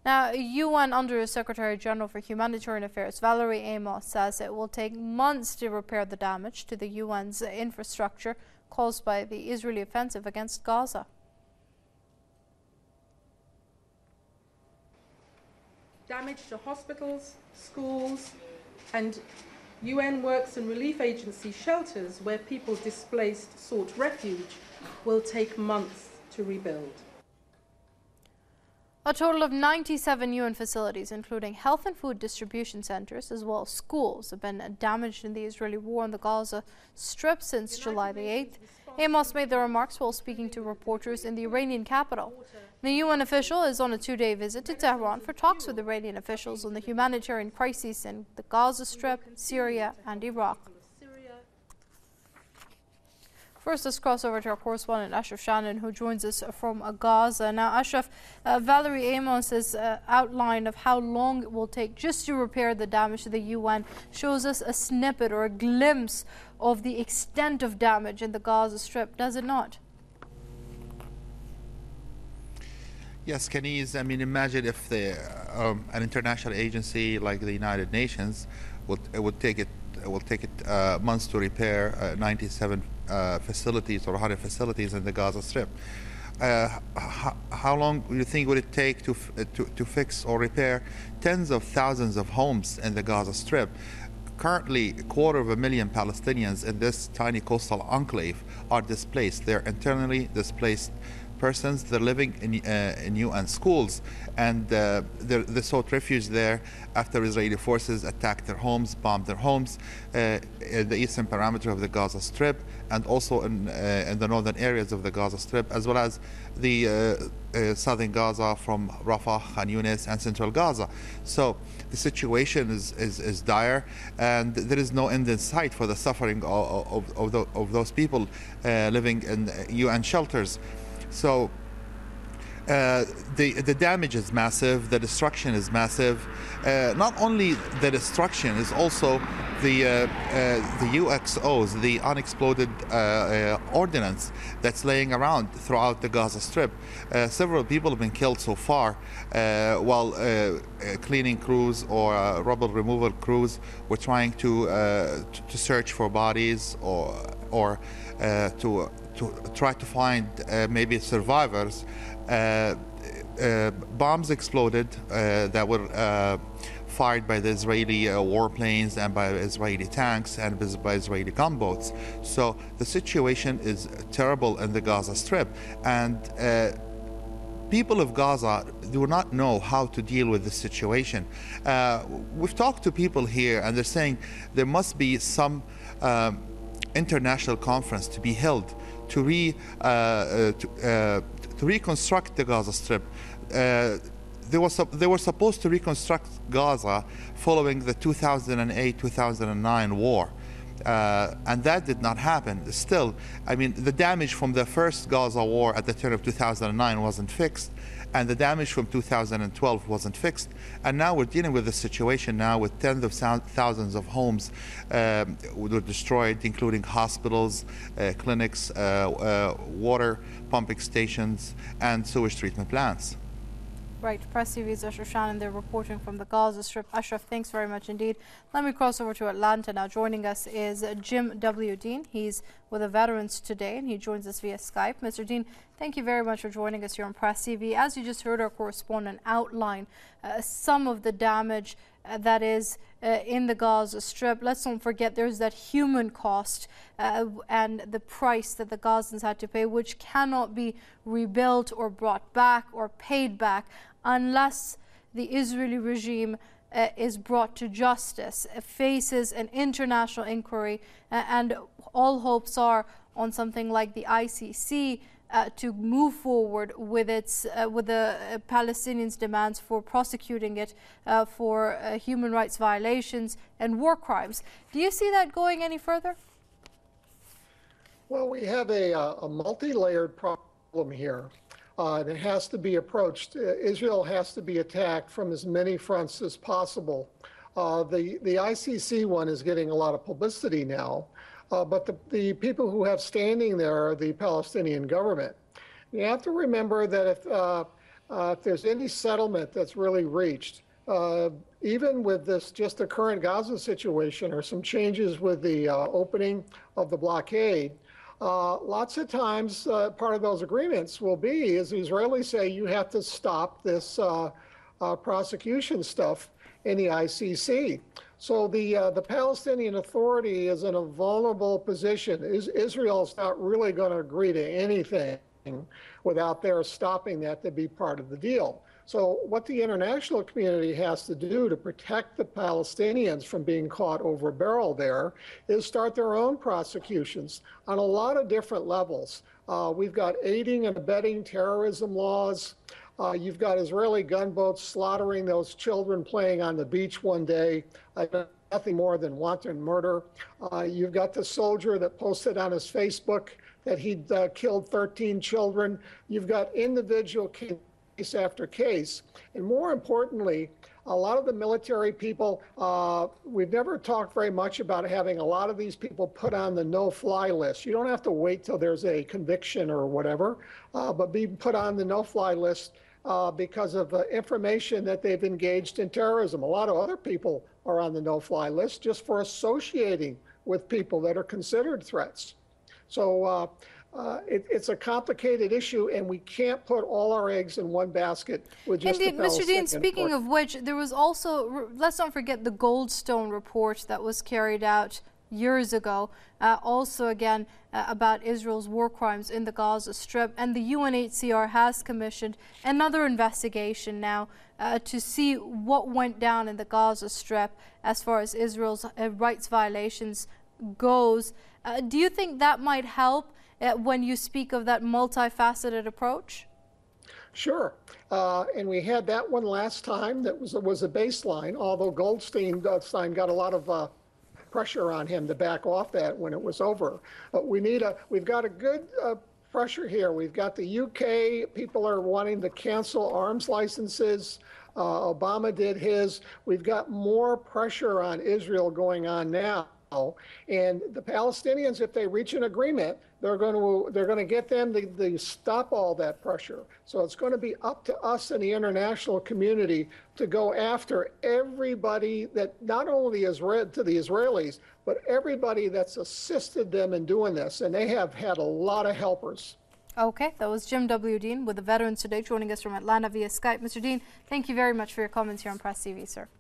Now, UN Under-Secretary General for Humanitarian Affairs Valerie Amos says it will take months to repair the damage to the UN's infrastructure caused by the Israeli offensive against Gaza. Damage to hospitals, schools, and UN Works and Relief Agency shelters where people displaced sought refuge will take months to rebuild. A total of 97 UN facilities, including health and food distribution centers, as well as schools, have been damaged in the Israeli war on the Gaza Strip since July the 8th. Amos made the remarks while speaking to reporters in the Iranian capital. The UN official is on a two-day visit to Tehran for talks with Iranian officials on the humanitarian crises in the Gaza Strip, Syria, and Iraq. First, let's cross over to our correspondent Ashraf Shannon, who joins us from Gaza. Now, Ashraf, Valerie Amos's outline of how long it will take just to repair the damage to the UN shows us a snippet or a glimpse of the extent of damage in the Gaza Strip, does it not? Yes, Kenise. I mean, imagine if an international agency like the United Nations would take it months to repair 97 facilities or 100 facilities in the Gaza Strip. How long do you think would it take to fix or repair tens of thousands of homes in the Gaza Strip? Currently, 250,000 Palestinians in this tiny coastal enclave are displaced. They're internally displaced persons. They're living in UN schools, and they sought refuge there after Israeli forces attacked their homes, bombed their homes in the eastern perimeter of the Gaza Strip, and also in the northern areas of the Gaza Strip, as well as the southern Gaza from Rafah, Khan Yunis, and central Gaza. So the situation is dire, and there is no end in sight for the suffering of those people living in UN shelters. So the damage is massive, the destruction is massive. Not only the destruction, is also the UXOs, the unexploded ordnance that's laying around throughout the Gaza Strip. Several people have been killed so far, while cleaning crews or rubble removal crews were trying to search for bodies or to try to find maybe survivors. Bombs exploded that were fired by the Israeli warplanes and by Israeli tanks and by Israeli gunboats. So the situation is terrible in the Gaza Strip, and people of Gaza do not know how to deal with the situation. We've talked to people here, and they're saying there must be some international conference to be held to reconstruct the Gaza Strip. They were supposed to reconstruct Gaza following the 2008-2009 war. And that did not happen. Still, I mean, the damage from the first Gaza war at the turn of 2009 wasn't fixed, and the damage from 2012 wasn't fixed. And now we're dealing with the situation now with tens of thousands of homes were destroyed, including hospitals, clinics, water pumping stations, and sewage treatment plants. Right, Press TV's Ashraf Shannon, they're reporting from the Gaza Strip. Ashraf, thanks very much indeed. Let me cross over to Atlanta now. Joining us is Jim W. Dean. He's with the Veterans Today, and he joins us via Skype. Mr. Dean, thank you very much for joining us here on Press TV. As you just heard our correspondent outline some of the damage that is in the Gaza Strip. Let's not forget there's that human cost and the price that the Gazans had to pay, which cannot be rebuilt or brought back or paid back unless the Israeli regime is brought to justice, faces an international inquiry, and all hopes are on something like the ICC to move forward with the Palestinians' demands for prosecuting it for human rights violations and war crimes. Do you see that going any further? Well, we have a multi-layered problem here. And it has to be approached. Israel has to be attacked from as many fronts as possible. The ICC one is getting a lot of publicity now, but the people who have standing there are the Palestinian government. You have to remember that if if there's any settlement that's really reached, even with this just the current Gaza situation or some changes with the opening of the blockade, lots of times part of those agreements will be is the Israelis say you have to stop this prosecution stuff in the ICC. So the Palestinian Authority is in a vulnerable position. Israel's not really going to agree to anything without their stopping that to be part of the deal. So what the international community has to do to protect the Palestinians from being caught over a barrel there is start their own prosecutions on a lot of different levels. We've got aiding and abetting terrorism laws. You've got Israeli gunboats slaughtering those children playing on the beach one day. Nothing more than wanton murder. You've got the soldier that posted on his Facebook that he'd killed 13 children. You've got individual case after case. And more importantly, a lot of the military people, we've never talked very much about having a lot of these people put on the no-fly list. You don't have to wait till there's a conviction or whatever, but be put on the no-fly list because of information that they've engaged in terrorism. A lot of other people are on the no-fly list just for associating with people that are considered threats. So it's a complicated issue, and we can't put all our eggs in one basket with just Indeed, the Mr. Dean, Palestinian speaking of which, there was also, let's not forget the Goldstone report that was carried out years ago, also again about Israel's war crimes in the Gaza Strip, and the UNHCR has commissioned another investigation now to see what went down in the Gaza Strip as far as Israel's rights violations goes. Do you think that might help when you speak of that multifaceted approach? Sure, and we had that one last time that was a baseline, although Goldstein got a lot of pressure on him to back off that when it was over. But we've got a good pressure here. We've got the UK, people are wanting to cancel arms licenses. Obama did his. We've got more pressure on Israel going on now. And the Palestinians, if they reach an agreement, they're going to get them to stop all that pressure. So it's going to be up to us and the international community to go after everybody that not only is to the Israelis, but everybody that's assisted them in doing this. And they have had a lot of helpers. Okay, that was Jim W. Dean with the Veterans Today, joining us from Atlanta via Skype. Mr. Dean, thank you very much for your comments here on Press TV, sir.